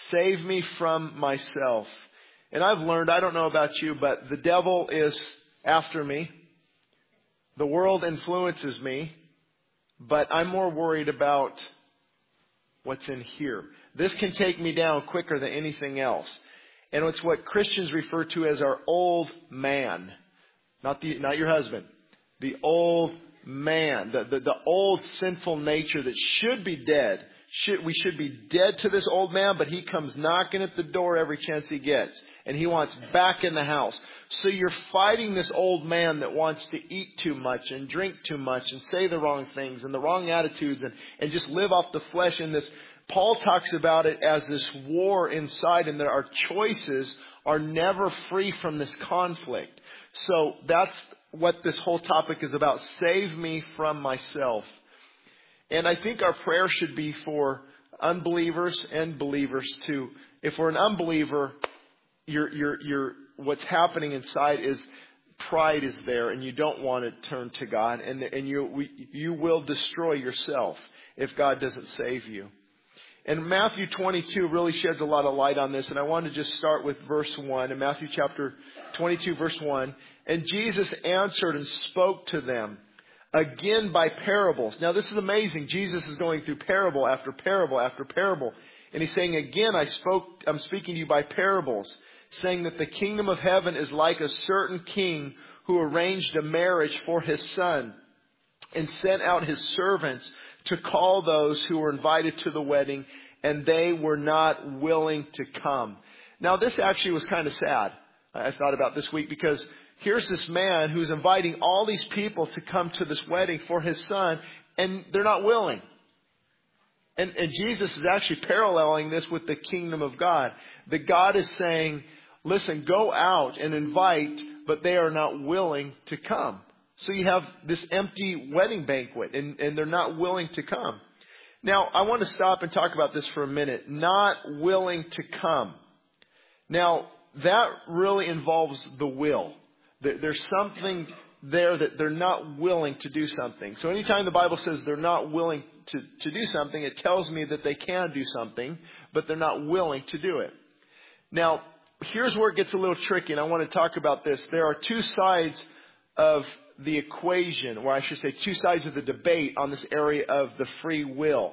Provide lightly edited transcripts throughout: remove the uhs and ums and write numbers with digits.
Save me from myself. And I've learned, I don't know about you, but the devil is after me. The world influences me. But I'm more worried about what's in here. This can take me down quicker than anything else. And it's what Christians refer to as our old man. Not your husband. The old man. The old sinful nature that should be dead. We should be dead to this old man, but he comes knocking at the door every chance he gets. And he wants back in the house. So you're fighting this old man that wants to eat too much and drink too much and say the wrong things and the wrong attitudes and just live off the flesh in this. Paul talks about it as this war inside, and that our choices are never free from this conflict. So that's what this whole topic is about. Save me from myself. And I think our prayer should be for unbelievers and believers too. If we're an unbeliever, what's happening inside is pride is there, and you don't want to turn to God, and you will destroy yourself if God doesn't save you. And Matthew 22 really sheds a lot of light on this, and I want to just start with verse 1 in Matthew chapter 22, verse 1. And Jesus answered and spoke to them again by parables. Now this is amazing. Jesus is going through parable after parable after parable, and he's saying again, I'm speaking to you by parables, saying that the kingdom of heaven is like a certain king who arranged a marriage for his son and sent out his servants to call those who were invited to the wedding, and they were not willing to come. Now this actually was kind of sad. I thought about this week, because here's this man who's inviting all these people to come to this wedding for his son, and they're not willing. And Jesus is actually paralleling this with the kingdom of God. That God is saying, listen, go out and invite, but they are not willing to come. So you have this empty wedding banquet, and they're not willing to come. Now, I want to stop and talk about this for a minute. Not willing to come. Now, that really involves the will. There's something there that they're not willing to do something. So anytime the Bible says they're not willing to do something, it tells me that they can do something, but they're not willing to do it. Now, here's where it gets a little tricky, and I want to talk about this. There are two sides of the equation, or I should say two sides of the debate on this area of the free will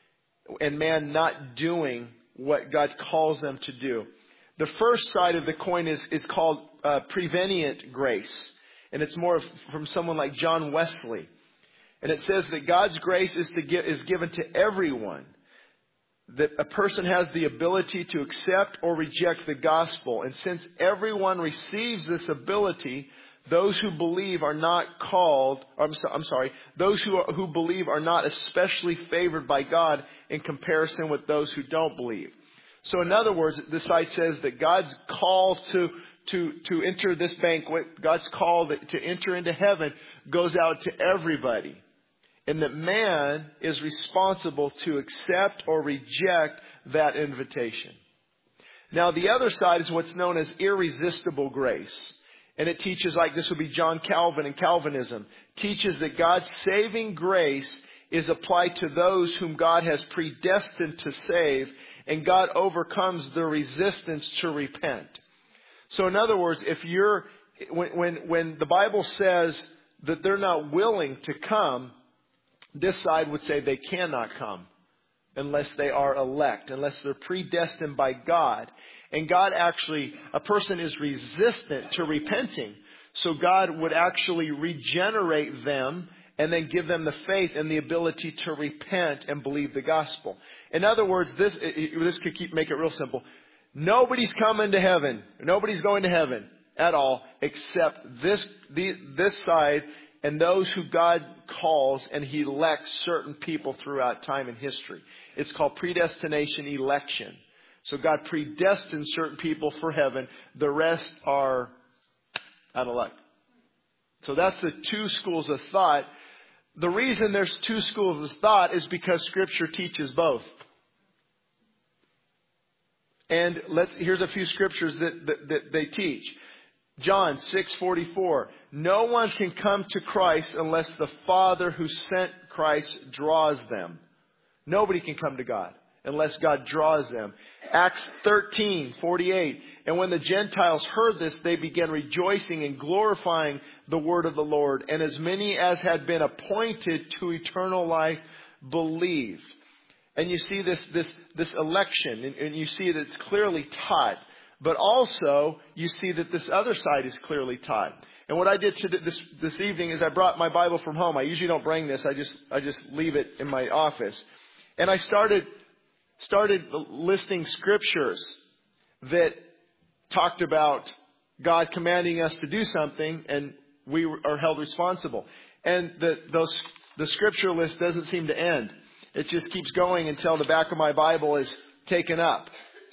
and man not doing what God calls them to do. The first side of the coin is called prevenient grace, and it's more from someone like John Wesley. And it says that God's grace is given to everyone, that a person has the ability to accept or reject the gospel. And since everyone receives this ability, those who believe are not called, those who believe are not especially favored by God in comparison with those who don't believe. So in other words, this side says that God's call to enter this banquet, God's call to enter into heaven goes out to everybody. And that man is responsible to accept or reject that invitation. Now the other side is what's known as irresistible grace. And it teaches, like this would be John Calvin and Calvinism, teaches that God's saving grace is applied to those whom God has predestined to save, and God overcomes the resistance to repent. So in other words, when the Bible says that they're not willing to come, this side would say they cannot come unless they are elect, unless they're predestined by God. And God actually, a person is resistant to repenting. So God would actually regenerate them and then give them the faith and the ability to repent and believe the gospel. In other words, this could make it real simple. Nobody's coming to heaven. Nobody's going to heaven at all except this side and those who God calls, and He elects certain people throughout time and history. It's called predestination election. So God predestines certain people for heaven. The rest are out of luck. So that's the two schools of thought. The reason there's two schools of thought is because Scripture teaches both. And here's a few scriptures that they teach. John 6:44. No one can come to Christ unless the Father who sent Christ draws them. Nobody can come to God unless God draws them. Acts 13:48. And when the Gentiles heard this, they began rejoicing and glorifying the word of the Lord. And as many as had been appointed to eternal life believed. And you see this election, and you see that it's clearly taught. But also, you see that this other side is clearly taught. And what I did this evening is I brought my Bible from home. I usually don't bring this. I just leave it in my office. And I started listing scriptures that talked about God commanding us to do something, and we are held responsible. And the scripture list doesn't seem to end. It just keeps going until the back of my Bible is taken up.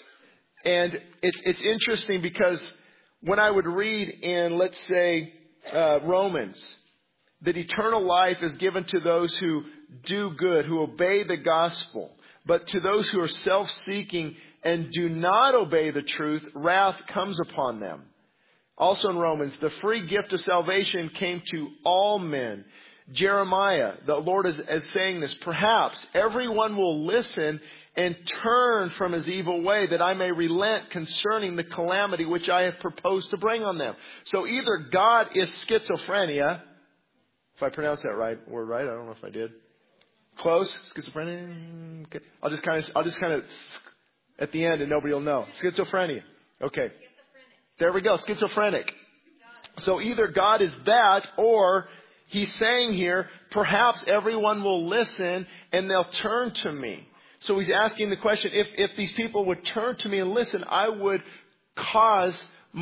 And it's interesting because when I would read in, let's say, Romans, that eternal life is given to those who do good, who obey the gospel. But to those who are self-seeking and do not obey the truth, wrath comes upon them. Also in Romans, the free gift of salvation came to all men. Jeremiah, the Lord is saying this, perhaps everyone will listen and turn from his evil way, that I may relent concerning the calamity which I have proposed to bring on them. So either God is schizophrenia, if I pronounced that word right, I don't know if I did. Close, schizophrenia. Okay. I'll just kind of at the end, and nobody will know. Schizophrenia. Okay. There we go. Schizophrenic. So either God is that, or he's saying here, perhaps everyone will listen and they'll turn to me. So he's asking the question, if these people would turn to me and listen, I would cause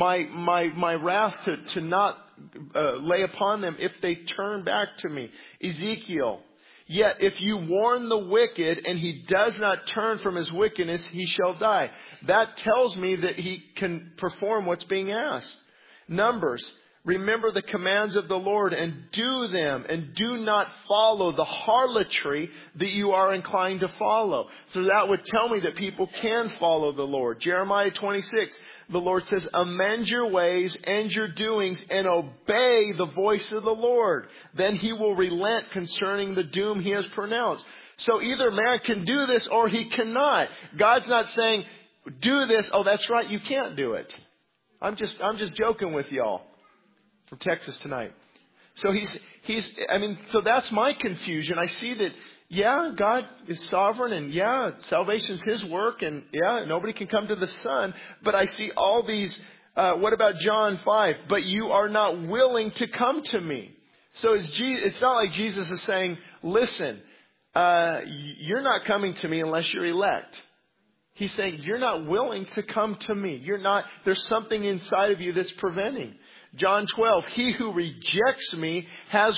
my wrath to not lay upon them if they turn back to me. Ezekiel, yet if you warn the wicked and he does not turn from his wickedness, he shall die. That tells me that he can perform what's being asked. Numbers, remember the commands of the Lord and do them, and do not follow the harlotry that you are inclined to follow. So that would tell me that people can follow the Lord. Jeremiah 26, the Lord says, amend your ways and your doings and obey the voice of the Lord. Then he will relent concerning the doom he has pronounced. So either man can do this or he cannot. God's not saying, do this. Oh, that's right, you can't do it. I'm just joking with y'all. From Texas tonight. So so that's my confusion. I see that, yeah, God is sovereign, and yeah, salvation's his work, and yeah, nobody can come to the Son. But I see all these, what about John 5? But you are not willing to come to me. So it's not like Jesus is saying, listen, you're not coming to me unless you're elect. He's saying, you're not willing to come to me. There's something inside of you that's preventing. John 12, he who rejects me has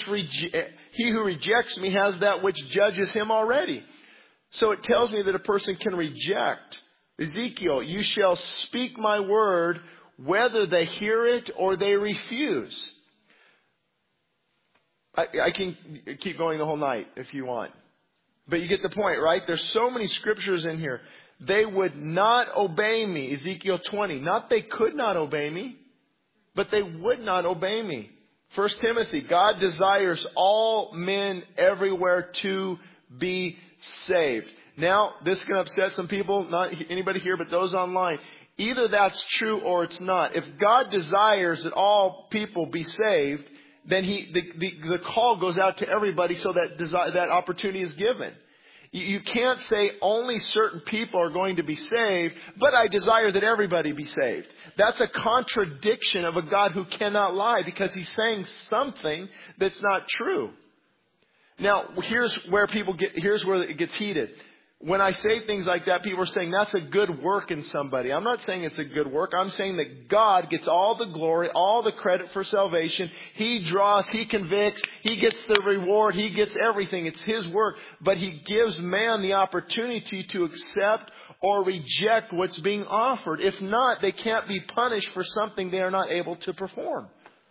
that which judges him already. So it tells me that a person can reject. Ezekiel, you shall speak my word whether they hear it or they refuse. I can keep going the whole night if you want. But you get the point, right? There's so many scriptures in here. They would not obey me. Ezekiel 20. Not they could not obey me, but they would not obey me. 1 Timothy, God desires all men everywhere to be saved. Now, this can upset some people, not anybody here, but those online. Either that's true or it's not. If God desires that all people be saved, then the call goes out to everybody so that opportunity is given. You can't say only certain people are going to be saved, but I desire that everybody be saved. That's a contradiction of a God who cannot lie, because he's saying something that's not true. Now, here's where it gets heated. When I say things like that, people are saying that's a good work in somebody. I'm not saying it's a good work. I'm saying that God gets all the glory, all the credit for salvation. He draws, he convicts, he gets the reward, he gets everything. It's his work. But he gives man the opportunity to accept or reject what's being offered. If not, they can't be punished for something they are not able to perform.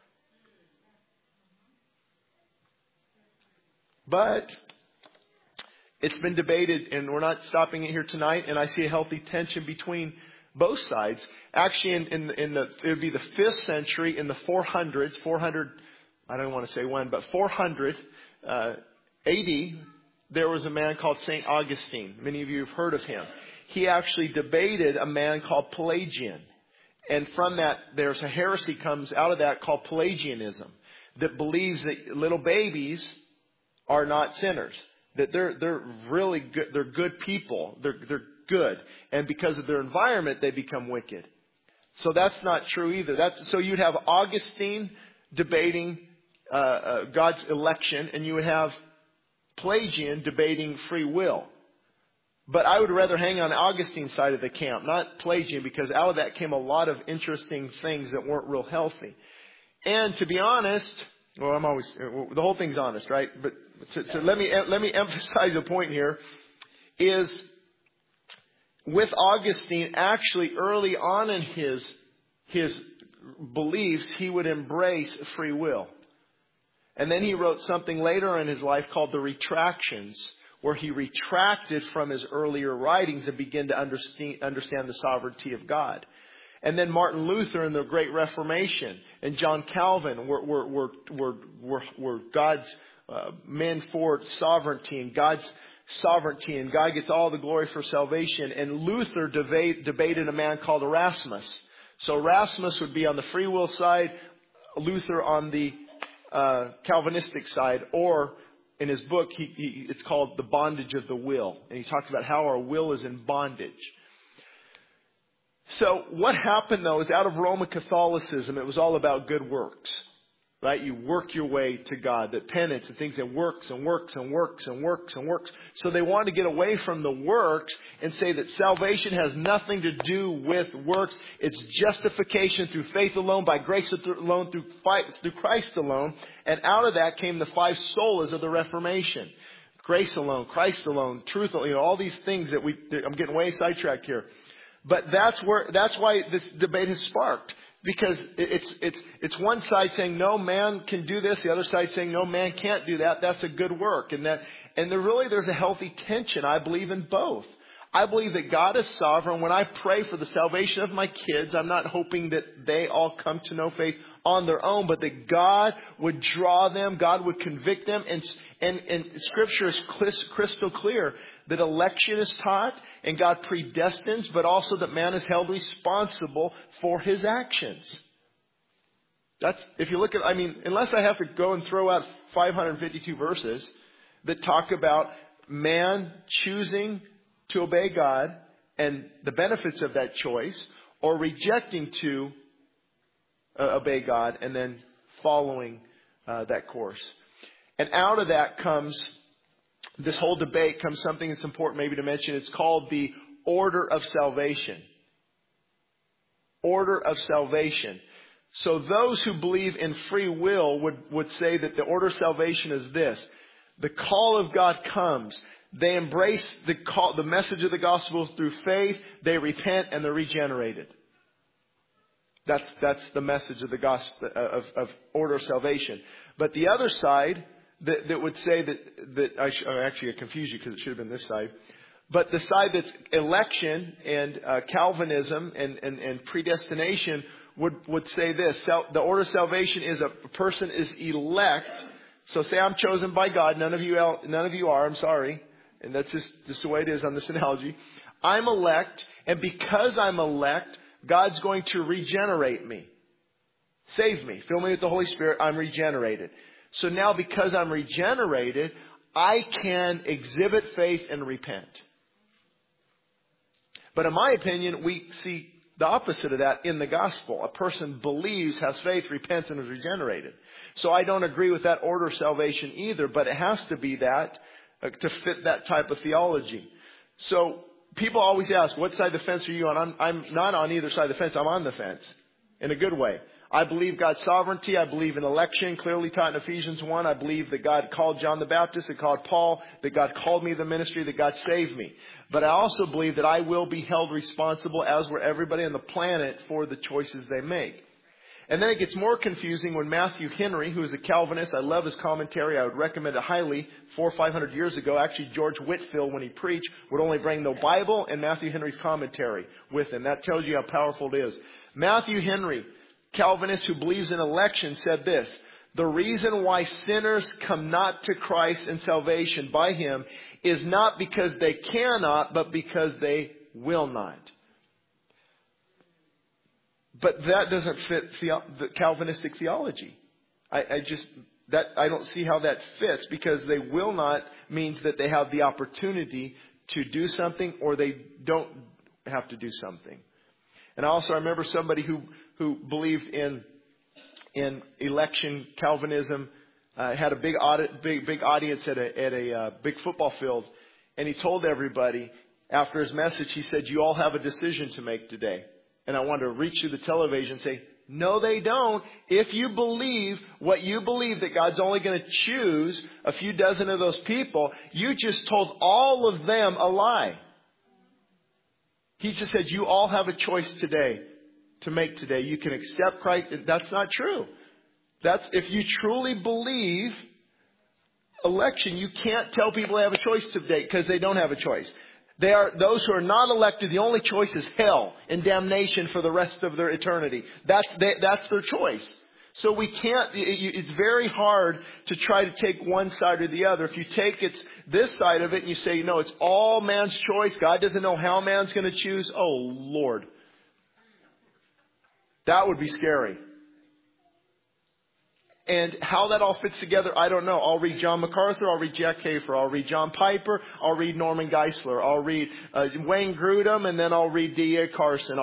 But it's been debated, and we're not stopping it here tonight, and I see a healthy tension between both sides. Actually, it would be the 5th century, in the 400s, I don't want to say when, but 400 AD, there was a man called St. Augustine. Many of you have heard of him. He actually debated a man called Pelagian. And from that, there's a heresy comes out of that called Pelagianism, that believes that little babies are not sinners, that they're really good, they're good people, they're good, and because of their environment, they become wicked. So that's not true either. So you'd have Augustine debating God's election, and you would have Pelagian debating free will. But I would rather hang on Augustine's side of the camp, not Pelagian, because out of that came a lot of interesting things that weren't real healthy. And to be honest, well, the whole thing's honest, right? But so let me emphasize a point here, is with Augustine, actually early on in his beliefs, he would embrace free will. And then he wrote something later in his life called the Retractions, where he retracted from his earlier writings and began to understand the sovereignty of God. And then Martin Luther in the Great Reformation and John Calvin were God's men for sovereignty and God's sovereignty, and God gets all the glory for salvation. And Luther debated a man called Erasmus. So Erasmus would be on the free will side, Luther on the Calvinistic side, or in his book, it's called The Bondage of the Will. And he talks about how our will is in bondage. So what happened, though, is out of Roman Catholicism, it was all about good works. Right? You work your way to God. That penance and things that works and works and works and works and works. So they wanted to get away from the works and say that salvation has nothing to do with works. It's justification through faith alone, by grace alone, through Christ alone. And out of that came the 5 solas of the Reformation. Grace alone, Christ alone, truth alone, all these things that I'm getting way sidetracked here. But that's why this debate has sparked. Because it's one side saying no, man can do this, the other side saying no, man can't do that. That's a good work, and there's a healthy tension. I believe in both. I believe that God is sovereign. When I pray for the salvation of my kids, I'm not hoping that they all come to know faith on their own, but that God would draw them, God would convict them, and Scripture is crystal clear that election is taught and God predestines, but also that man is held responsible for his actions. If you look at, unless I have to go and throw out 552 verses that talk about man choosing to obey God and the benefits of that choice, or rejecting to obey God and then following that course. And out of that this whole debate comes something that's important maybe to mention. It's called the order of salvation. Order of salvation. So those who believe in free will would say that the order of salvation is this. The call of God comes. They embrace the message of the gospel through faith. They repent and they're regenerated. That's the message of the gospel of order of salvation. But the other side that would say that I confused you because it should have been this side. But the side that's election and Calvinism and predestination would say this. The order of salvation is a person is elect. So say I'm chosen by God. None of you are. I'm sorry. And that's just the way it is on this analogy. I'm elect. And because I'm elect, God's going to regenerate me. Save me. Fill me with the Holy Spirit. I'm regenerated. So now because I'm regenerated, I can exhibit faith and repent. But in my opinion, we see the opposite of that in the gospel. A person believes, has faith, repents, and is regenerated. So I don't agree with that order of salvation either, but it has to be that to fit that type of theology. So people always ask, what side of the fence are you on? I'm not on either side of the fence. I'm on the fence in a good way. I believe God's sovereignty. I believe in election, clearly taught in Ephesians 1. I believe that God called John the Baptist, that called Paul, that God called me to the ministry, that God saved me. But I also believe that I will be held responsible, as will everybody on the planet, for the choices they make. And then it gets more confusing when Matthew Henry, who is a Calvinist, I love his commentary, I would recommend it highly, 400 or 500 years ago. Actually, George Whitefield, when he preached, would only bring the Bible and Matthew Henry's commentary with him. That tells you how powerful it is. Matthew Henry, Calvinist who believes in election, said this: The reason why sinners come not to Christ and salvation by Him is not because they cannot, but because they will not. But that doesn't fit the Calvinistic theology. I don't see how that fits, because they will not means that they have the opportunity to do something, or they don't have to do something. And also I remember somebody who believed in election Calvinism, had a big audience at a big football field, and he told everybody after his message, he said, "You all have a decision to make today." And I wanted to reach through the television and say, no, they don't. If you believe what you believe, that God's only going to choose a few dozen of those people, you just told all of them a lie. He just said, you all have a choice today to make today. You can accept Christ. That's not true. That's, if you truly believe election, you can't tell people they have a choice today, because they don't have a choice. Those who are not elected, the only choice is hell and damnation for the rest of their eternity. That's their choice. So we can't, it's very hard to try to take one side or the other. If you take this side of it and you say, no, it's all man's choice, God doesn't know how man's going to choose. Oh, Lord. That would be scary. And how that all fits together, I don't know. I'll read John MacArthur, I'll read Jack Hafer, I'll read John Piper, I'll read Norman Geisler, I'll read Wayne Grudem, and then I'll read D.A. Carson.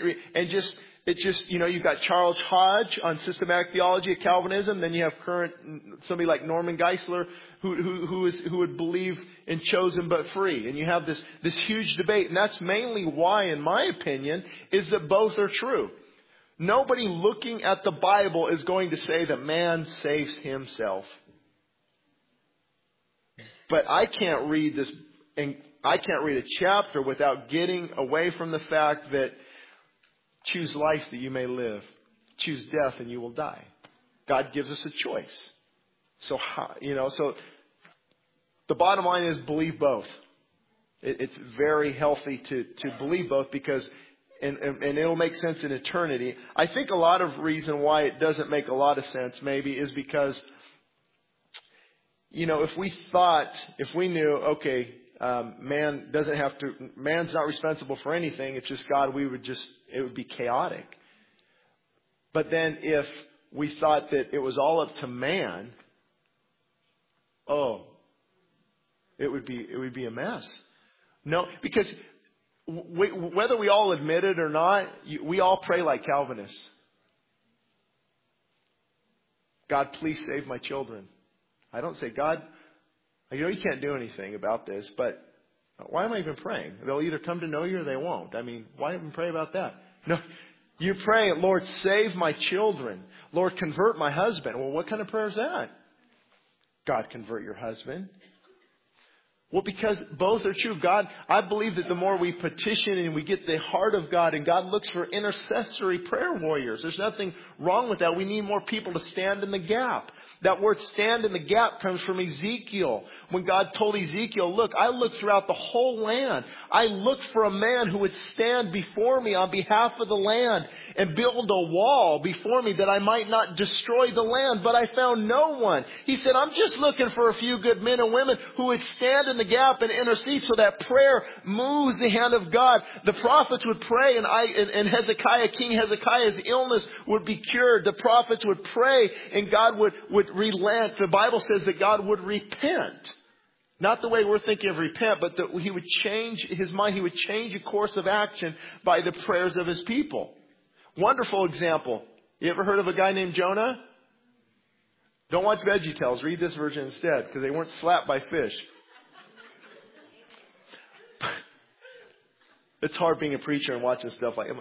You've got Charles Hodge on systematic theology of Calvinism. Then you have somebody like Norman Geisler who would believe in chosen but free. And you have this huge debate. And that's mainly why, in my opinion, is that both are true. Nobody looking at the Bible is going to say that man saves himself. But I can't read this, and I can't read a chapter without getting away from the fact that choose life that you may live. Choose death and you will die. God gives us a choice. So the bottom line is believe both. It's very healthy to believe both, because and it'll make sense in eternity. I think a lot of reason why it doesn't make a lot of sense maybe is because, if we knew, okay, man's not responsible for anything, it's just God, it would be chaotic. But then if we thought that it was all up to man, it would be a mess. No, because whether we all admit it or not, we all pray like Calvinists. God, please save my children. I don't say, God, you can't do anything about this, but why am I even praying? They'll either come to know you or they won't. I mean, why even pray about that? No, you pray, Lord, save my children. Lord, convert my husband. Well, what kind of prayer is that? God, convert your husband. Well, because both are true. God, I believe that the more we petition and we get the heart of God, and God looks for intercessory prayer warriors. There's nothing wrong with that. We need more people to stand in the gap. That word stand in the gap comes from Ezekiel. When God told Ezekiel, look, I looked throughout the whole land. I looked for a man who would stand before me on behalf of the land and build a wall before me that I might not destroy the land. But I found no one. He said, I'm just looking for a few good men and women who would stand in the gap and intercede so that prayer moves the hand of God. The prophets would pray, and Hezekiah, King Hezekiah's illness would be cured. The prophets would pray, and God would relent. The Bible says that God would repent. Not the way we're thinking of repent, but that He would change His mind. He would change a course of action by the prayers of His people. Wonderful example. You ever heard of a guy named Jonah? Don't watch VeggieTales. Read this version instead, because they weren't slapped by fish. It's hard being a preacher and watching stuff like,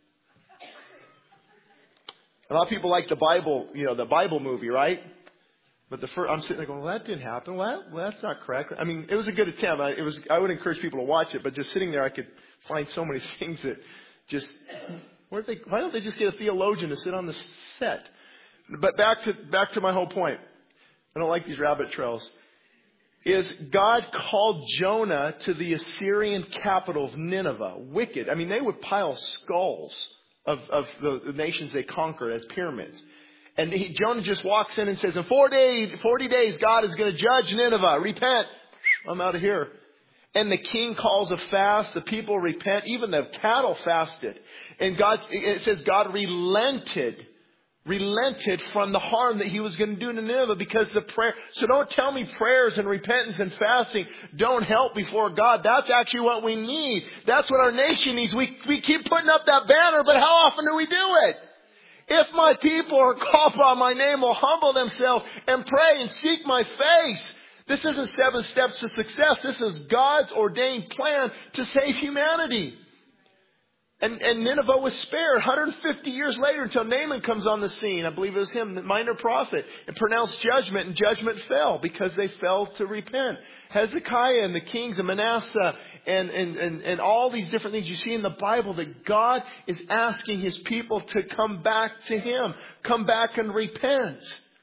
a lot of people like the Bible, the Bible movie, right? But I'm sitting there going, well, that didn't happen. Well, that's not correct. I mean, it was a good attempt. I would encourage people to watch it, but just sitting there, I could find so many things that just, why don't they just get a theologian to sit on the set? But back to my whole point. I don't like these rabbit trails. Is God called Jonah to the Assyrian capital of Nineveh. Wicked. I mean, they would pile skulls of the nations they conquered as pyramids. And Jonah just walks in and says, in 40 days, God is going to judge Nineveh. Repent. I'm out of here. And the king calls a fast. The people repent. Even the cattle fasted. And it says God relented from the harm that he was going to do to Nineveh because the prayer. So don't tell me prayers and repentance and fasting don't help before God. That's actually what we need. That's what our nation needs. We keep putting up that banner, but how often do we do it? If my people are called by my name will humble themselves and pray and seek my face. This isn't 7 steps to success. This is God's ordained plan to save humanity. And Nineveh was spared 150 years later until Naaman comes on the scene. I believe it was him, the minor prophet, and pronounced judgment, and judgment fell because they failed to repent. Hezekiah and the kings of Manasseh and all these different things you see in the Bible, that God is asking his people to come back to him. Come back and repent.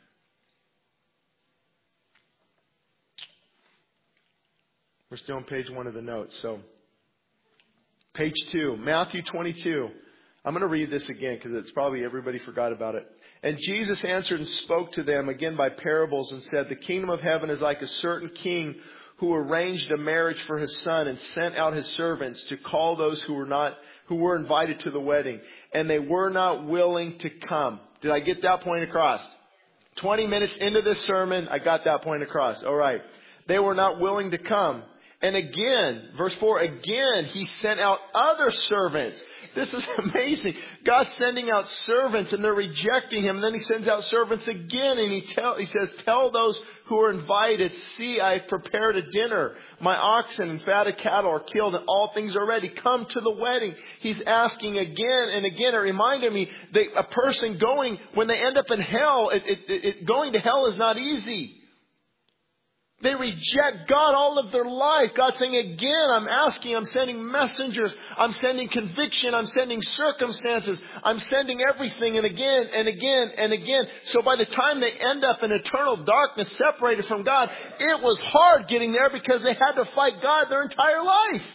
We're still on page 1 of the notes. So, page 2, Matthew 22. I'm going to read this again because it's probably everybody forgot about it. And Jesus answered and spoke to them again by parables and said, the kingdom of heaven is like a certain king who arranged a marriage for his son and sent out his servants to call those who were invited to the wedding. And they were not willing to come. Did I get that point across? 20 minutes into this sermon, I got that point across. All right. They were not willing to come. And again, verse 4, again, he sent out other servants. This is amazing. God's sending out servants and they're rejecting him. And then he sends out servants again and he says, tell those who are invited, see, I have prepared a dinner. My oxen and fatted cattle are killed and all things are ready. Come to the wedding. He's asking again and again. It reminded me that a person going, when they end up in hell, going to hell is not easy. They reject God all of their life. God's saying again, I'm sending messengers. I'm sending conviction. I'm sending circumstances. I'm sending everything and again and again and again. So by the time they end up in eternal darkness, separated from God, it was hard getting there because they had to fight God their entire life.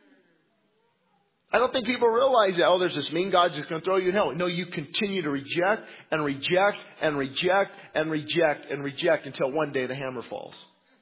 I don't think people realize that, there's this mean God just going to throw you in hell. No, you continue to reject and reject and reject and reject and reject until one day the hammer falls.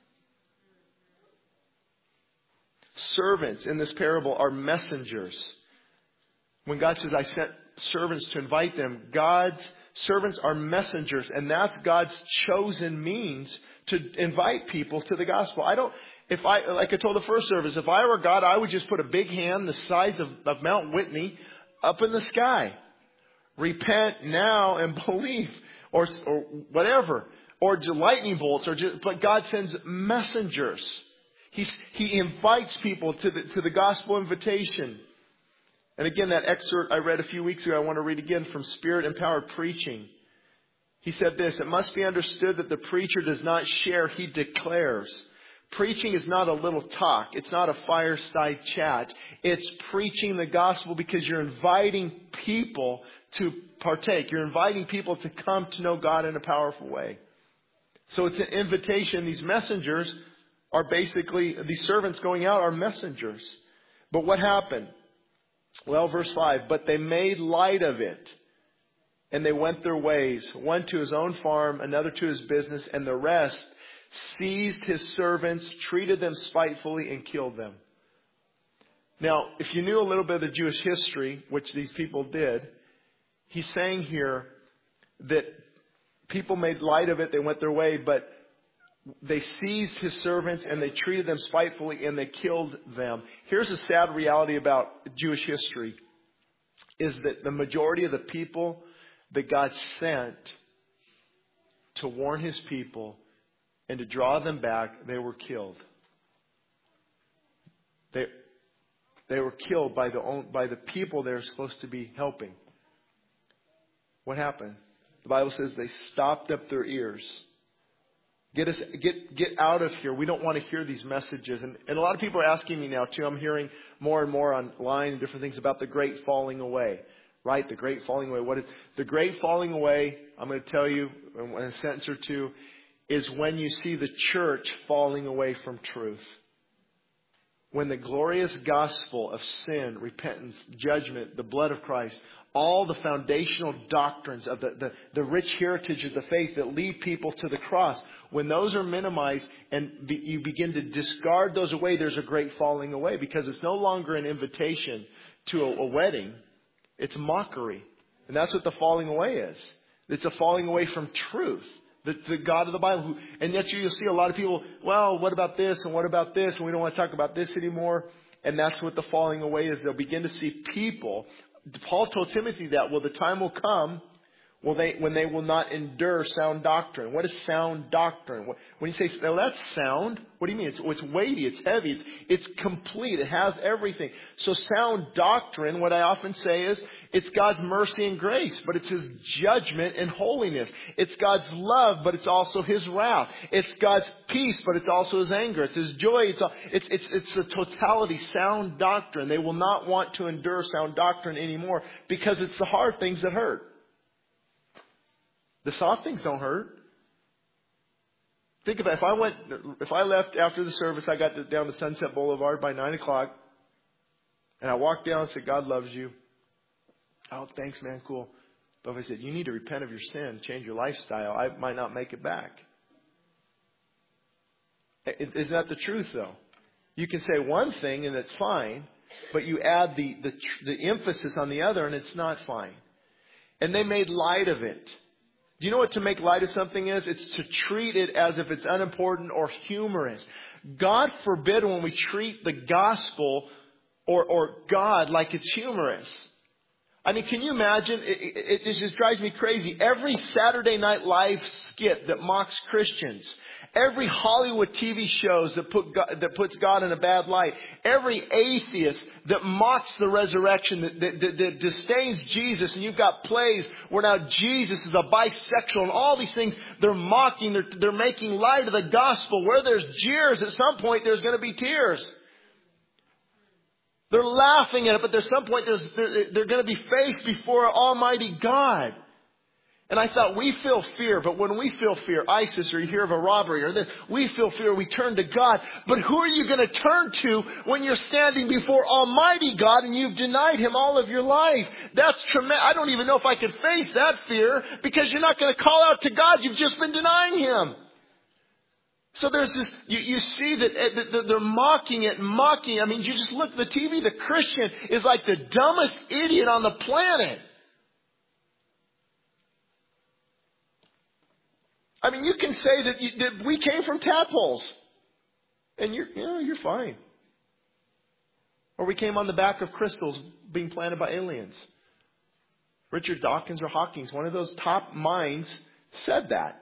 Servants in this parable are messengers. When God says, I sent servants to invite them, God's servants are messengers. And that's God's chosen means to invite people to the gospel. Like I told the first service, if I were God, I would just put a big hand the size of Mount Whitney up in the sky. Repent now and believe. Or whatever. Or lightning bolts. But God sends messengers. He invites people to the gospel invitation. And again, that excerpt I read a few weeks ago, I want to read again from Spirit Empowered Preaching. He said this, it must be understood that the preacher does not share, he declares. Preaching is not a little talk. It's not a fireside chat. It's preaching the gospel because you're inviting people to partake. You're inviting people to come to know God in a powerful way. So it's an invitation. These messengers are basically, these servants going out are messengers. But what happened? Well, verse 5, but they made light of it. And they went their ways, one to his own farm, another to his business, and the rest seized his servants, treated them spitefully, and killed them. Now, if you knew a little bit of the Jewish history, which these people did, he's saying here that people made light of it, they went their way, but they seized his servants and they treated them spitefully and they killed them. Here's a sad reality about Jewish history, is that the majority of the people that God sent to warn his people and to draw them back, they were killed. They were killed by the people they were supposed to be helping. What happened? The Bible says they stopped up their ears. Get out of here. We don't want to hear these messages. And a lot of people are asking me now too. I'm hearing more and more online and different things about the great falling away. Right? The great falling away. What is the great falling away? I'm going to tell you in a sentence or two, is when you see the church falling away from truth. when the glorious gospel of sin, repentance, judgment, the blood of Christ, all the foundational doctrines of the rich heritage of the faith that lead people to the cross, when those are minimized and you begin to discard those away, there's a great falling away, because it's no longer an invitation to a wedding. It's mockery. And that's what the falling away is. It's a falling away from truth. The God of the Bible. And yet you'll see a lot of people, well, what about this and what about this? And we don't want to talk about this anymore. And that's what the falling away is. They'll begin to see people. Paul told Timothy that, well, the time will come when they will not endure sound doctrine. What is sound doctrine? When you say, well, that's sound, what do you mean? It's weighty, it's heavy, it's complete, it has everything. So sound doctrine, what I often say is, it's God's mercy and grace, but it's His judgment and holiness. It's God's love, but it's also His wrath. It's God's peace, but it's also His anger. It's His joy. It's the totality, sound doctrine. They will not want to endure sound doctrine anymore, because it's the hard things that hurt. The soft things don't hurt. Think about it. If I left after the service, I got down to Sunset Boulevard by 9 o'clock, and I walked down and said, God loves you. Oh, thanks, man. Cool. But if I said, you need to repent of your sin, change your lifestyle, I might not make it back. Isn't that the truth, though? You can say one thing and it's fine, but you add the emphasis on the other and it's not fine. And they made light of it. Do you know what to make light of something is? It's to treat it as if it's unimportant or humorous. God forbid when we treat the gospel or God like it's humorous. I mean, can you imagine? It just drives me crazy. Every Saturday Night Live skit that mocks Christians, every Hollywood TV shows that puts God in a bad light, every atheist that mocks the resurrection, that disdains Jesus, and you've got plays where now Jesus is a bisexual, and all these things they're mocking, they're making light of the gospel. Where there's jeers, at some point there's going to be tears. They're laughing at it, but at some point they're going to be faced before Almighty God. And I thought, we feel fear, but when we feel fear, ISIS, or you hear of a robbery, or this, we feel fear, we turn to God. But who are you going to turn to when you're standing before Almighty God and you've denied Him all of your life? That's tremendous. I don't even know if I could face that fear, because you're not going to call out to God. You've just been denying Him. So there's this, you see that they're mocking it, mocking. I mean, you just look at the TV, the Christian is like the dumbest idiot on the planet. I mean, you can say that we came from tadpoles, and you're fine. Or we came on the back of crystals being planted by aliens. Richard Dawkins or Hawkins, one of those top minds, said that.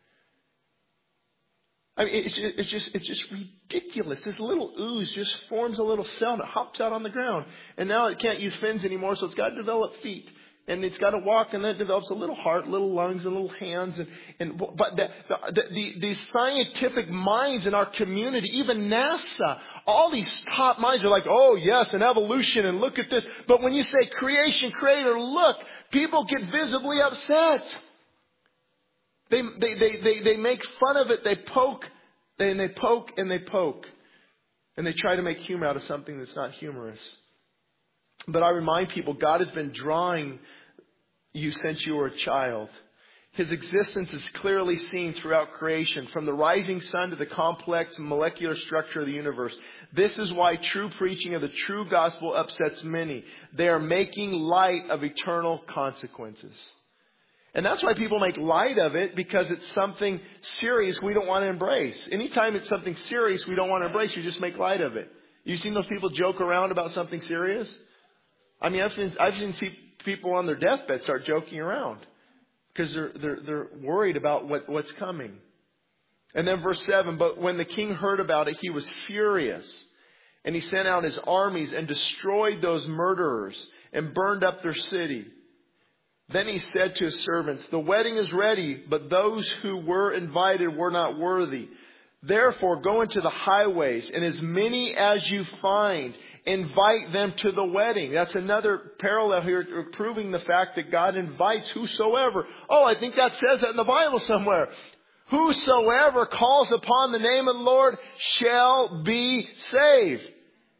I mean, it's just ridiculous. This little ooze just forms a little cell and it hops out on the ground. And now it can't use fins anymore, so it's got to develop feet. And it's got to walk, and then it develops a little heart, little lungs, and little hands. But the scientific minds in our community, even NASA, all these top minds are like, oh yes, an evolution, and look at this. But when you say creation, creator, look, people get visibly upset. They make fun of it. They poke, and they poke, and they poke. And they try to make humor out of something that's not humorous. But I remind people, God has been drawing you since you were a child. His existence is clearly seen throughout creation, from the rising sun to the complex molecular structure of the universe. This is why true preaching of the true gospel upsets many. They are making light of eternal consequences. And that's why people make light of it, because it's something serious we don't want to embrace. Anytime it's something serious we don't want to embrace, you just make light of it. You've seen those people joke around about something serious? I mean, I've seen people on their deathbed start joking around because they're worried about what's coming. And then verse 7, but when the king heard about it, he was furious. And he sent out his armies and destroyed those murderers and burned up their city. Then he said to his servants, the wedding is ready, but those who were invited were not worthy. Therefore, go into the highways, and as many as you find, invite them to the wedding. That's another parallel here proving the fact that God invites whosoever. Oh, I think that says that in the Bible somewhere. Whosoever calls upon the name of the Lord shall be saved.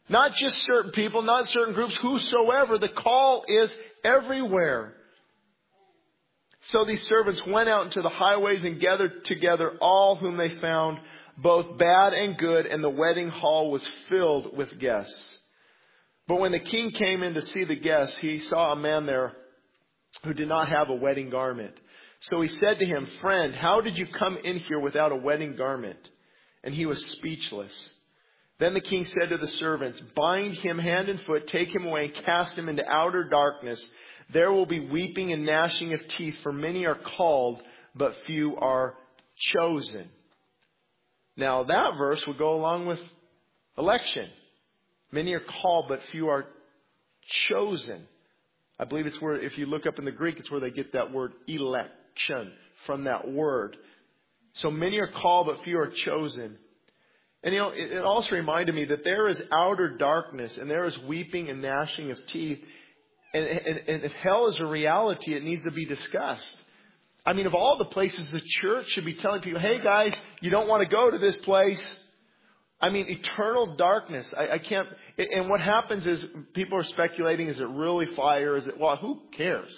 Not just certain people, not certain groups, whosoever. The call is everywhere. So these servants went out into the highways and gathered together all whom they found, both bad and good, and the wedding hall was filled with guests. But when the king came in to see the guests, he saw a man there who did not have a wedding garment. So he said to him, "Friend, how did you come in here without a wedding garment?" And he was speechless. Then the king said to the servants, "Bind him hand and foot, take him away, and cast him into outer darkness. There will be weeping and gnashing of teeth, for many are called, but few are chosen." Now that verse would go along with election. Many are called, but few are chosen. I believe it's where, if you look up in the Greek, it's where they get that word election from that word. So many are called, but few are chosen. And it also reminded me that there is outer darkness and there is weeping and gnashing of teeth. And if hell is a reality, it needs to be discussed. I mean, of all the places the church should be telling people, hey guys, you don't want to go to this place. I mean, eternal darkness. I can't. And what happens is people are speculating, is it really fire? Is it, well, who cares?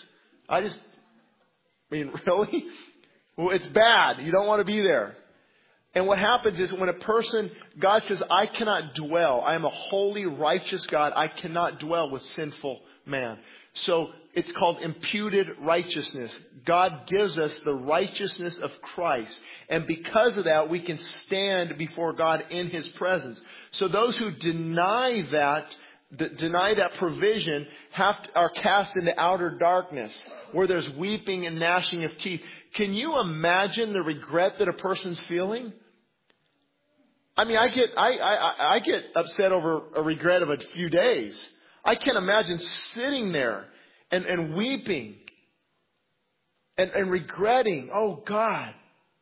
Really? Well, it's bad. You don't want to be there. And what happens is when a person, God says, I cannot dwell. I am a holy, righteous God. I cannot dwell with sinful man. So it's called imputed righteousness. God gives us the righteousness of Christ. And because of that, we can stand before God in His presence. So those who deny that provision are cast into outer darkness, where there's weeping and gnashing of teeth. Can you imagine the regret that a person's feeling? I mean, I get upset over a regret of a few days. I can't imagine sitting there and weeping and regretting, oh God,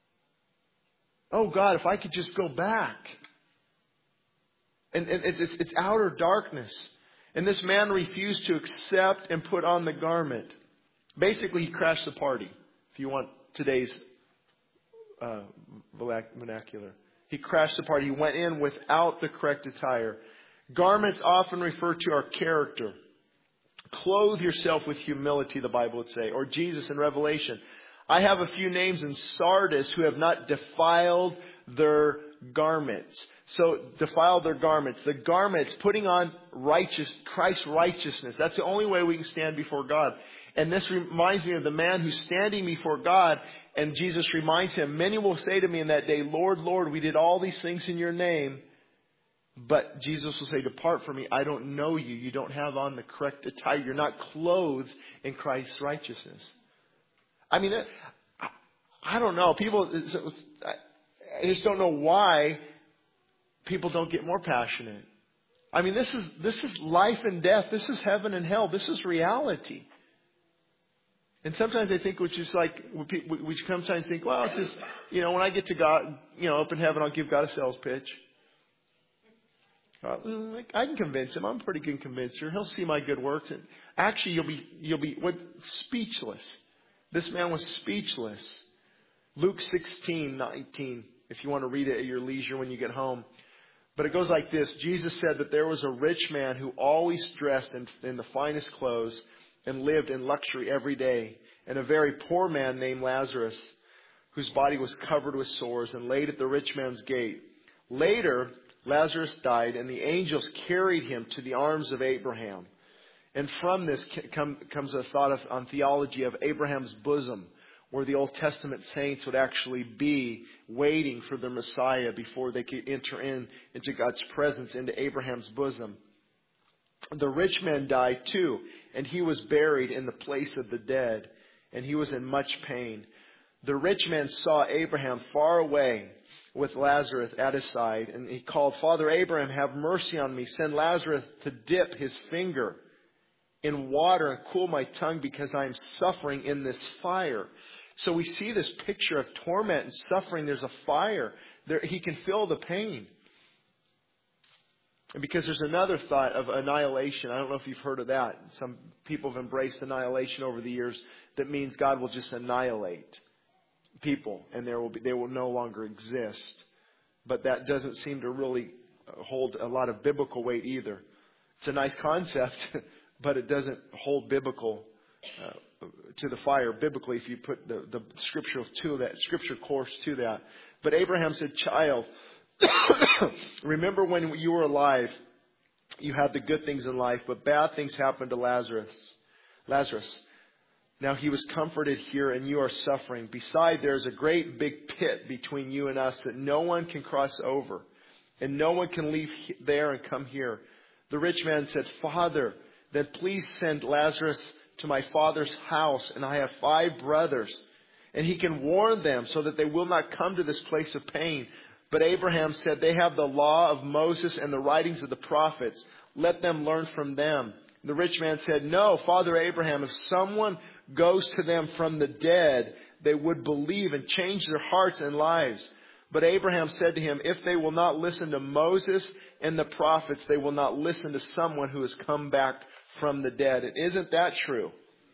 if I could just go back. And it's outer darkness. And this man refused to accept and put on the garment. Basically, he crashed the party, if you want today's vernacular. He crashed the party. He went in without the correct attire. Garments often refer to our character. Clothe yourself with humility, the Bible would say. Or Jesus in Revelation. I have a few names in Sardis who have not defiled their garments. So defiled their garments. The garments, putting on Christ's righteousness. That's the only way we can stand before God. And this reminds me of the man who's standing before God. And Jesus reminds him, many will say to me in that day, Lord, Lord, we did all these things in your name. But Jesus will say, depart from me. I don't know you. You don't have on the correct attire. You're not clothed in Christ's righteousness. I mean, I don't know. I just don't know why people don't get more passionate. I mean, this is life and death. This is heaven and hell. This is reality. And sometimes I think it's just like, we sometimes think, well, it's just, when I get to God, up in heaven, I'll give God a sales pitch. I can convince him. I'm a pretty good convincer. He'll see my good works. And actually, you'll be speechless. This man was speechless. Luke 16:19. If you want to read it at your leisure when you get home. But it goes like this. Jesus said that there was a rich man who always dressed in the finest clothes and lived in luxury every day. And a very poor man named Lazarus, whose body was covered with sores and laid at the rich man's gate. Later, Lazarus died, and the angels carried him to the arms of Abraham. And from this comes a thought on theology of Abraham's bosom, where the Old Testament saints would actually be waiting for the Messiah before they could enter into God's presence, into Abraham's bosom. The rich man died too, and he was buried in the place of the dead, and he was in much pain. The rich man saw Abraham far away with Lazarus at his side, and he called, Father Abraham, have mercy on me. Send Lazarus to dip his finger in water and cool my tongue, because I am suffering in this fire. So we see this picture of torment and suffering. There's a fire. He can feel the pain. And because there's another thought of annihilation. I don't know if you've heard of that. Some people have embraced annihilation over the years. That means God will just annihilate people and they will no longer exist. But that doesn't seem to really hold a lot of biblical weight either. It's a nice concept, but it doesn't hold biblical to the fire biblically if you put the scripture course to that. But Abraham said, child, remember when you were alive, you had the good things in life, but bad things happened to Lazarus. Now he was comforted here and you are suffering. Besides, there's a great big pit between you and us that no one can cross over. And no one can leave there and come here. The rich man said, Father, then please send Lazarus to my father's house. And I have 5 brothers. And he can warn them so that they will not come to this place of pain. But Abraham said, they have the law of Moses and the writings of the prophets. Let them learn from them. The rich man said, no, Father Abraham, if someone goes to them from the dead, they would believe and change their hearts and lives. But Abraham said to him, if they will not listen to Moses and the prophets, they will not listen to someone who has come back from the dead. And isn't that true?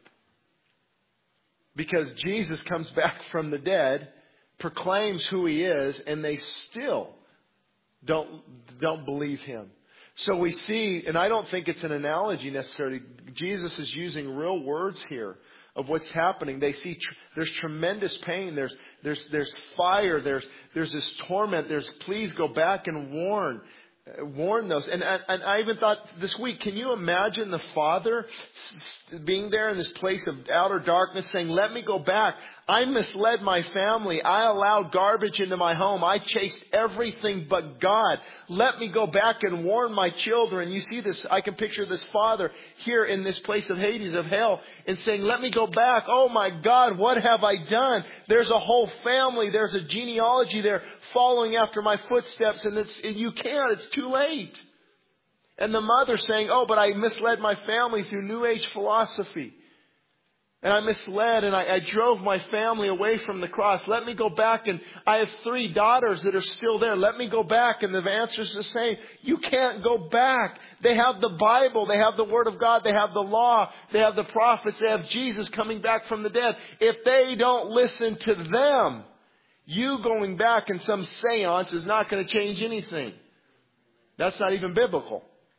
Because Jesus comes back from the dead, proclaims who he is, and they still don't believe him. So we see, and I don't think it's an analogy necessarily, Jesus is using real words here of what's happening. They see there's tremendous pain. There's fire. There's this torment. There's please go back and warn those. And I even thought this week, can you imagine the father being there in this place of outer darkness saying, let me go back. I misled my family. I allowed garbage into my home. I chased everything but God. Let me go back and warn my children. You see this, I can picture this father here in this place of Hades, of hell, and saying, let me go back. Oh my God, what have I done? There's a whole family. There's a genealogy there following after my footsteps, and you can't. It's too late. And the mother saying, oh, but I misled my family through New Age philosophy. And I misled and I drove my family away from the cross. Let me go back, and I have 3 daughters that are still there. Let me go back. And the answer is the same. You can't go back. They have the Bible. They have the Word of God. They have the law. They have the prophets. They have Jesus coming back from the dead. If they don't listen to them, you going back in some seance is not going to change anything. That's not even biblical.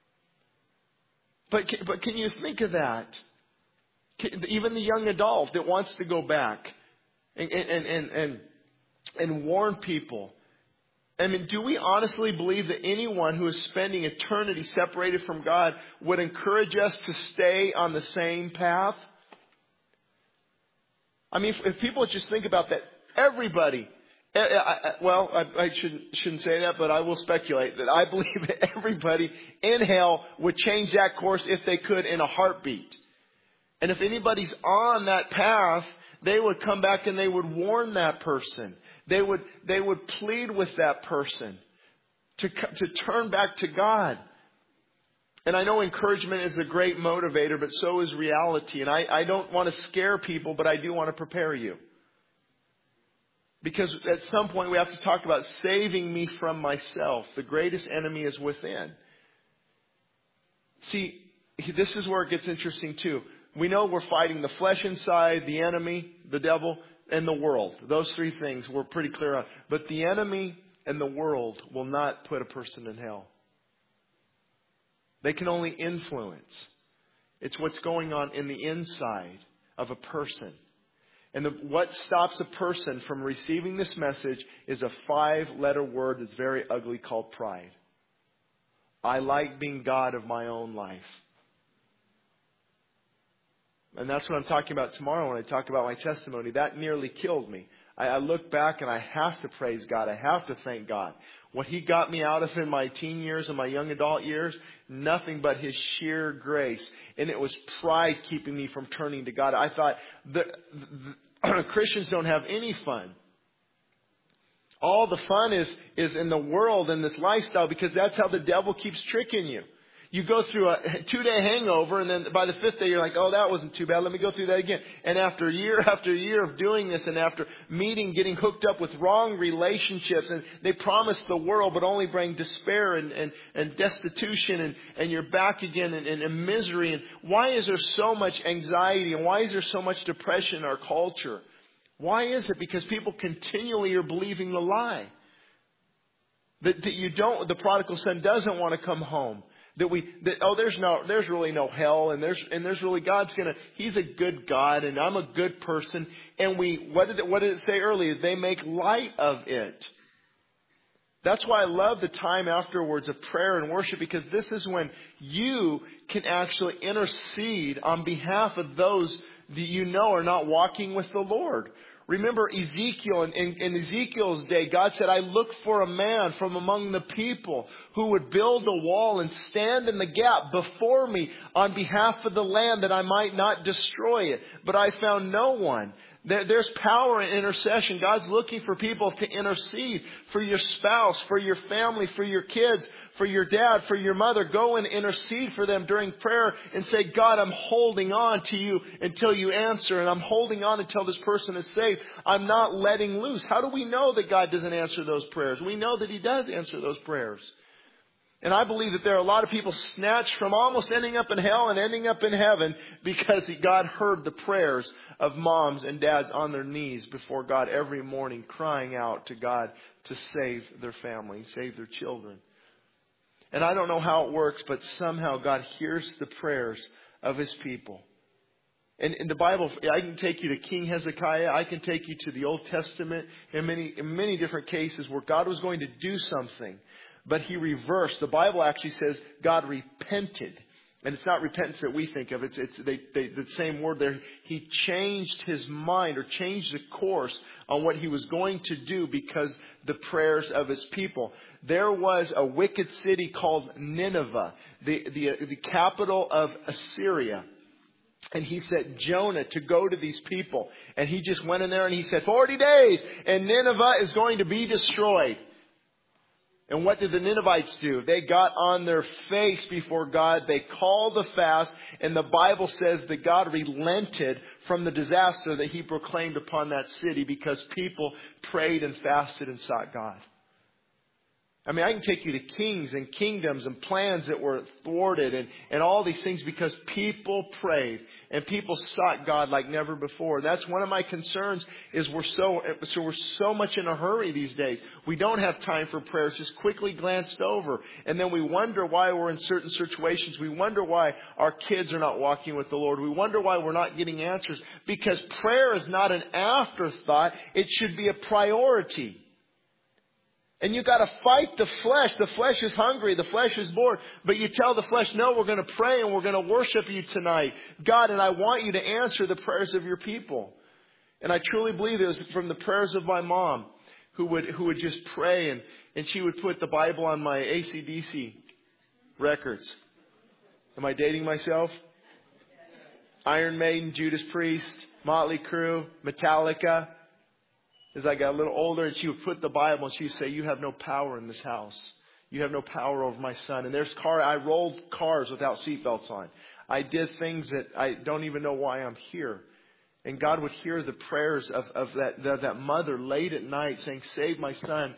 But can you think of that? Even the young adult that wants to go back and warn people. I mean, do we honestly believe that anyone who is spending eternity separated from God would encourage us to stay on the same path? I mean, if people just think about that, everybody. I shouldn't say that, but I will speculate that I believe that everybody in hell would change that course if they could in a heartbeat. And if anybody's on that path, they would come back and they would warn that person. They would plead with that person to turn back to God. And I know encouragement is a great motivator, but so is reality. And I don't want to scare people, but I do want to prepare you. Because at some point we have to talk about saving me from myself. The greatest enemy is within. See, this is where it gets interesting too. We know we're fighting the flesh inside, the enemy, the devil, and the world. Those 3 things we're pretty clear on. But the enemy and the world will not put a person in hell. They can only influence. It's what's going on in the inside of a person. And what stops a person from receiving this message is a 5-letter word that's very ugly called pride. I like being God of my own life. And that's what I'm talking about tomorrow when I talk about my testimony. That nearly killed me. I look back and I have to praise God. I have to thank God. What He got me out of in my teen years and my young adult years, nothing but His sheer grace. And it was pride keeping me from turning to God. I thought Christians don't have any fun. All the fun is in the world and this lifestyle, because that's how the devil keeps tricking you. You go through a 2-day hangover, and then by the 5th day, you're like, oh, that wasn't too bad. Let me go through that again. And after year of doing this, and after getting hooked up with wrong relationships, and they promise the world, but only bring despair and destitution, and you're back again in misery. And why is there so much anxiety? And why is there so much depression in our culture? Why is it? Because people continually are believing the lie. That the prodigal son doesn't want to come home. There's really no hell, and there's really He's a good God, and I'm a good person. And what did it say earlier? They make light of it. That's why I love the time afterwards of prayer and worship, because this is when you can actually intercede on behalf of those that you know are not walking with the Lord. Remember Ezekiel, in Ezekiel's day, God said, I look for a man from among the people who would build a wall and stand in the gap before me on behalf of the land that I might not destroy it. But I found no one. There's power in intercession. God's looking for people to intercede for your spouse, for your family, for your kids, for your dad, for your mother. Go and intercede for them during prayer and say, God, I'm holding on to you until you answer. And I'm holding on until this person is saved. I'm not letting loose. How do we know that God doesn't answer those prayers? We know that He does answer those prayers. And I believe that there are a lot of people snatched from almost ending up in hell and ending up in heaven because God heard the prayers of moms and dads on their knees before God every morning, crying out to God to save their family, save their children. And I don't know how it works, but somehow God hears the prayers of His people. And in the Bible, I can take you to King Hezekiah. I can take you to the Old Testament in many different cases where God was going to do something, but He reversed. The Bible actually says God repented. And it's not repentance that we think of. It's the same word there. He changed His mind, or changed the course on what He was going to do because the prayers of His people. There was a wicked city called Nineveh, the capital of Assyria. And He sent Jonah to go to these people. And he just went in there and he said, 40 days and Nineveh is going to be destroyed. And what did the Ninevites do? They got on their face before God. They called a fast. And the Bible says that God relented from the disaster that He proclaimed upon that city because people prayed and fasted and sought God. I mean, I can take you to kings and kingdoms and plans that were thwarted and all these things because people prayed and people sought God like never before. That's one of my concerns is we're so much in a hurry these days. We don't have time for prayer. It's just quickly glanced over. And then we wonder why we're in certain situations. We wonder why our kids are not walking with the Lord. We wonder why we're not getting answers. Because prayer is not an afterthought. It should be a priority. And you got to fight the flesh. The flesh is hungry. The flesh is bored. But you tell the flesh, no, we're going to pray and we're going to worship you tonight, God, and I want you to answer the prayers of your people. And I truly believe it was from the prayers of my mom who would just pray and she would put the Bible on my AC/DC records. Am I dating myself? Iron Maiden, Judas Priest, Motley Crue, Metallica. As I got a little older, and she would put the Bible and she would say, you have no power in this house. You have no power over my son. And I rolled cars without seatbelts on. I did things that I don't even know why I'm here. And God would hear the prayers of that mother late at night saying, save my son.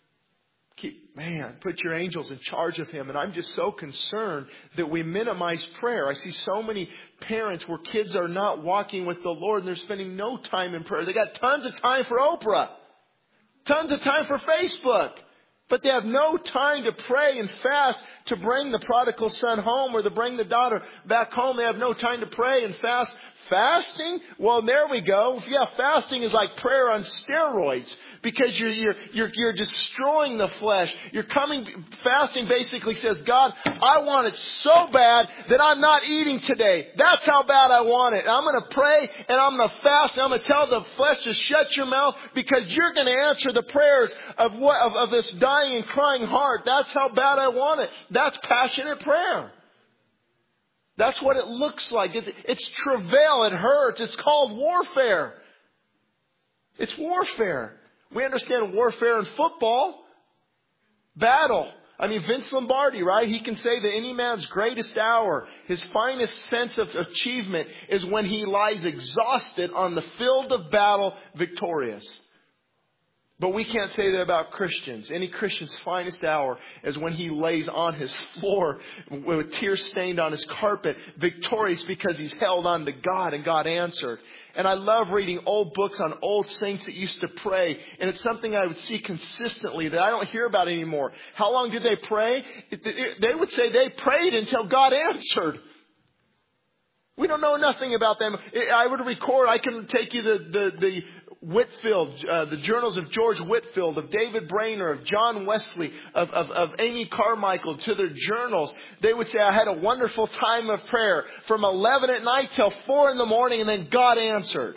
Put your angels in charge of him. And I'm just so concerned that we minimize prayer. I see so many parents where kids are not walking with the Lord and they're spending no time in prayer. They got tons of time for Oprah, tons of time for Facebook, but they have no time to pray and fast to bring the prodigal son home or to bring the daughter back home. They have no time to pray and fast. Fasting? Well, there we go. Yeah, fasting is like prayer on steroids because you're destroying the flesh. Fasting basically says, God, I want it so bad that I'm not eating today. That's how bad I want it. I'm going to pray and I'm going to fast and I'm going to tell the flesh to shut your mouth because you're going to answer the prayers of this dying and crying heart. That's how bad I want it. That's passionate prayer. That's what it looks like. It's travail. It hurts. It's called warfare. It's warfare. We understand warfare in football. Battle. I mean, Vince Lombardi, right? He can say that any man's greatest hour, his finest sense of achievement is when he lies exhausted on the field of battle victorious. But we can't say that about Christians. Any Christian's finest hour is when he lays on his floor with tears stained on his carpet, victorious because he's held on to God and God answered. And I love reading old books on old saints that used to pray. And it's something I would see consistently that I don't hear about anymore. How long did they pray? They would say they prayed until God answered. We don't know nothing about them. I can take you the Whitfield, the journals of George Whitfield, of David Brainerd, of John Wesley, of Amy Carmichael, to their journals. They would say, I had a wonderful time of prayer from 11 at night till 4 in the morning, and then God answered.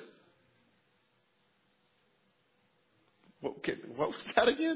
What was that again?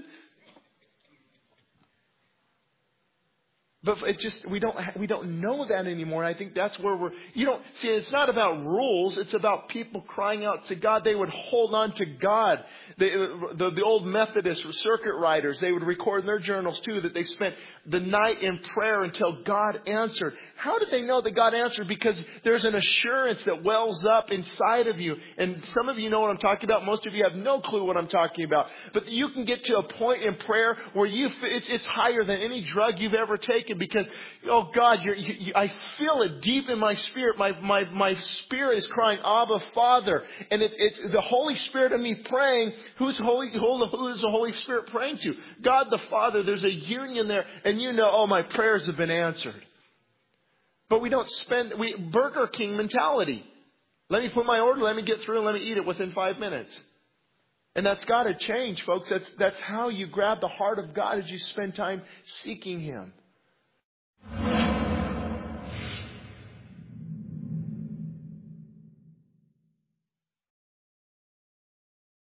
But we don't know that anymore. And I think that's where it's not about rules. It's about people crying out to God. They would hold on to God. The old Methodist circuit riders, they would record in their journals too that they spent the night in prayer until God answered. How did they know that God answered? Because there's an assurance that wells up inside of you. And some of you know what I'm talking about. Most of you have no clue what I'm talking about. But you can get to a point in prayer where it's higher than any drug you've ever taken. Because, oh God, I feel it deep in my spirit. My spirit is crying, Abba, Father. And it's the Holy Spirit of me praying. Who is the Holy Spirit praying to? God the Father. There's a union there. And my prayers have been answered. But we don't Burger King mentality. Let me put my order, let me get through, and let me eat it within 5 minutes. And that's got to change, folks. That's how you grab the heart of God as you spend time seeking Him.